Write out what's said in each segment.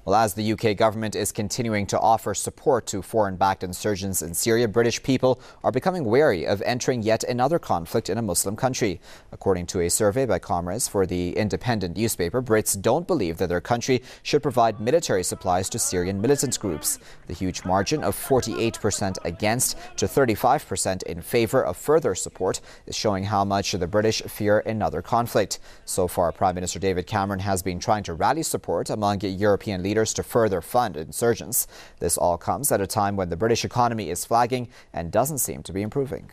Well, as the UK government is continuing to offer support to foreign-backed insurgents in Syria, British people are becoming wary of entering yet another conflict in a Muslim country. According to a survey by Comres for the Independent newspaper, Brits don't believe that their country should provide military supplies to Syrian militant groups. The huge margin of 48% against to 35% in favour of further support is showing how much the British fear another conflict. So far, Prime Minister David Cameron has been trying to rally support among European leaders to further fund insurgents. This all comes at a time when the British economy is flagging and doesn't seem to be improving.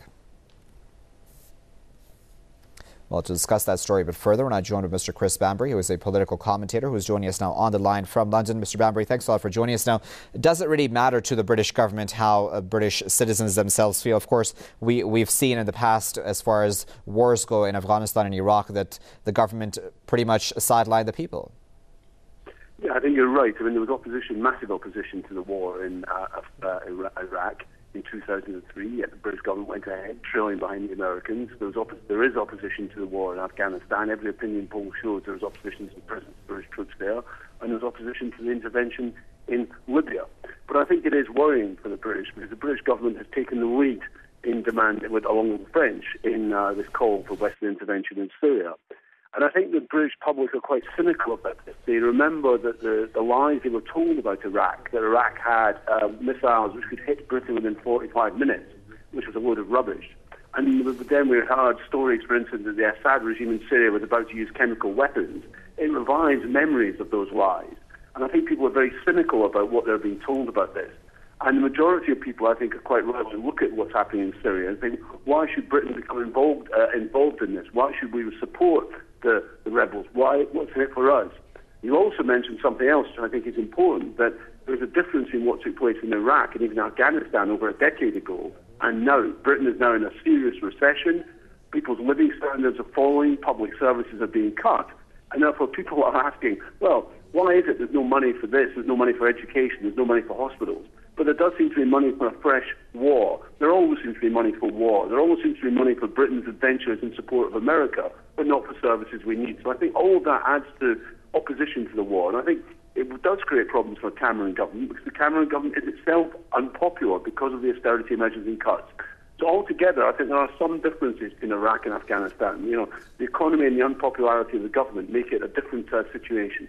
Well, to discuss that story a bit further, we're now joined with Mr. Chris Bambury, who is a political commentator who is joining us now on the line from London. Mr. Bambury, thanks a lot for joining us now. Does it really matter to the British government how British citizens themselves feel? Of course, we've seen in the past, as far as wars go in Afghanistan and Iraq, that the government pretty much sidelined the people. Yeah, I think you're right. I mean, there was opposition, massive opposition to the war in Iraq in 2003, yet the British government went ahead, trailing behind the Americans. There is opposition to the war in Afghanistan. Every opinion poll shows there is opposition to the presence of British troops there, and there's opposition to the intervention in Libya. But I think it is worrying for the British, because the British government has taken the lead in demand, along with the French, in this call for Western intervention in Syria. And I think the British public are quite cynical about this. They remember that the lies they were told about Iraq, that Iraq had missiles which could hit Britain within 45 minutes, which was a load of rubbish. And then we heard stories, for instance, that the Assad regime in Syria was about to use chemical weapons. It revives memories of those lies. And I think people are very cynical about what they're being told about this. And the majority of people, I think, are quite right to look at what's happening in Syria and think, why should Britain become involved in this? Why should we support the rebels? What's in it for us? You also mentioned something else, which I think is important, that there's a difference in what took place in Iraq and even Afghanistan over a decade ago, and now. Britain is now in a serious recession. People's living standards are falling. Public services are being cut. And therefore people are asking, well, why is it there's no money for this, there's no money for education, there's no money for hospitals? But there does seem to be money for a fresh war. There always seems to be money for war. There always seems to be money for Britain's adventures in support of America, but not for services we need. So I think all of that adds to opposition to the war. And I think it does create problems for the Cameron government, because the Cameron government is itself unpopular because of the austerity measures and cuts. So altogether, I think there are some differences in Iraq and Afghanistan. You know, the economy and the unpopularity of the government make it a different situation.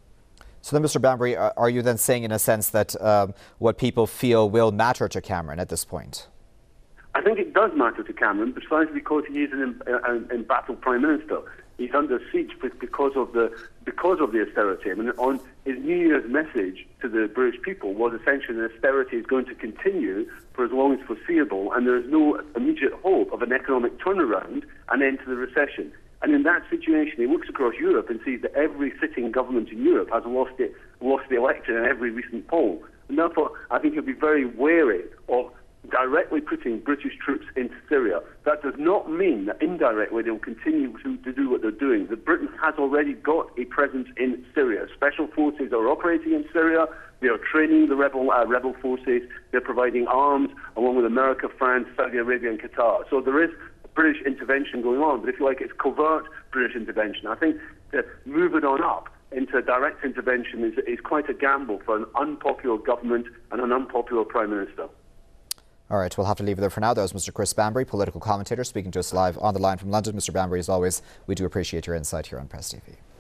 So then, Mr. Bambury, are you then saying in a sense that what people feel will matter to Cameron at this point? I think it does matter to Cameron, precisely because he is an embattled Prime Minister. He's under siege because of the austerity. I mean, on his New Year's message to the British people was essentially that austerity is going to continue for as long as foreseeable, and there is no immediate hope of an economic turnaround and end to the recession. And in that situation, he looks across Europe and sees that every sitting government in Europe has lost the election in every recent poll. And therefore, I think he'll be very wary of directly putting British troops into Syria. That does not mean that indirectly they'll continue to do what they're doing. That Britain has already got a presence in Syria. Special forces are operating in Syria. They are training the rebel forces. They're providing arms along with America, France, Saudi Arabia and Qatar. So there is British intervention going on, but if you like, it's covert British intervention. I think that moving on up into direct intervention is quite a gamble for an unpopular government and an unpopular Prime Minister. All right, we'll have to leave it there for now. That was Mr. Chris Bambury, political commentator, speaking to us live on the line from London. Mr. Bambury, as always, we do appreciate your insight here on Press TV.